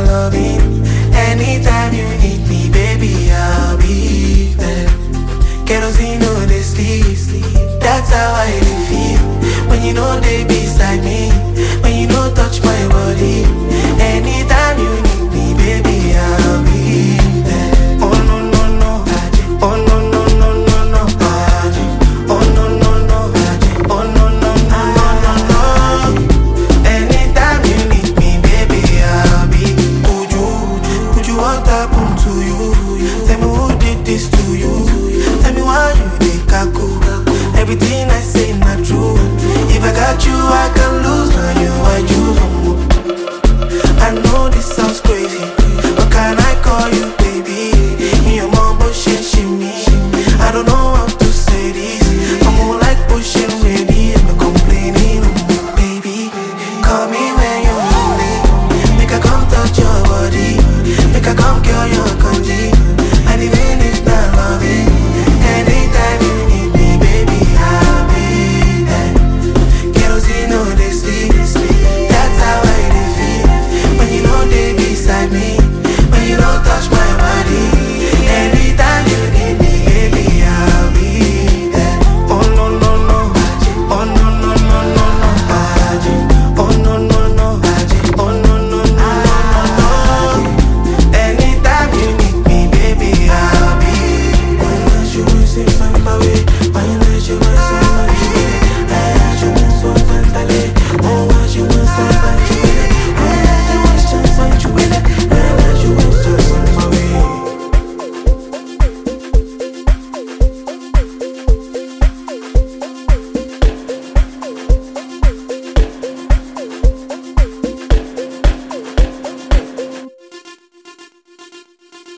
loving. Anytime you need me, baby, I'll be there. Kerosene no dey sleep. That's how I feel when you know they beside me. When you know touch my body. Anytime you need me, baby, I'll be there. Oh no no no, oh no no no no no, oh no no no, oh no no no no no. Anytime you need me, baby, I'll be. Would you want happen to you? Tell me who did this to you? Tell me why you dey kaku. Everything I say not true. If I got you, I can lose. Now you, I choose. I know this sounds crazy.